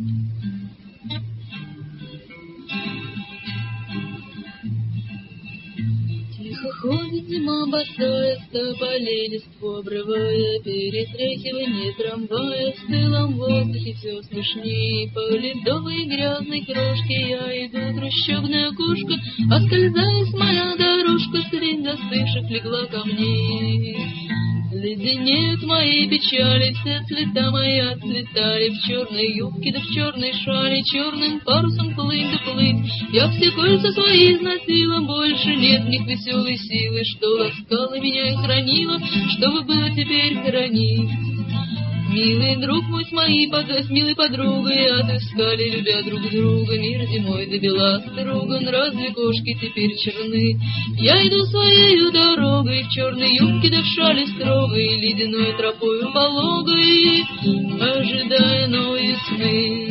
Тихо ходит зима босая, с тополей листву обрывая, перетряхивание трамвая, в стылом воздухе все слышней. По ледовой грязной крошке я иду, трущобная кошка, оскользаясь, моя дорожка средь застывших легла камней. Леденеют мои печали, все цвета мои отцветали, в черной юбке да в черной шале, черным парусом плыть да плыть. Я все кольца свои износила, больше нет в них веселой силы, что ласкала меня и хранила, чтобы было теперь хранить. Милый друг мой с милой подругой отыскали, любя друг друга, мир зимой добела строган, разве кошки теперь черны? Я иду своею дорогой, в черной юбке да в шале строгой, ледяной тропою пологой, ожидая новой весны.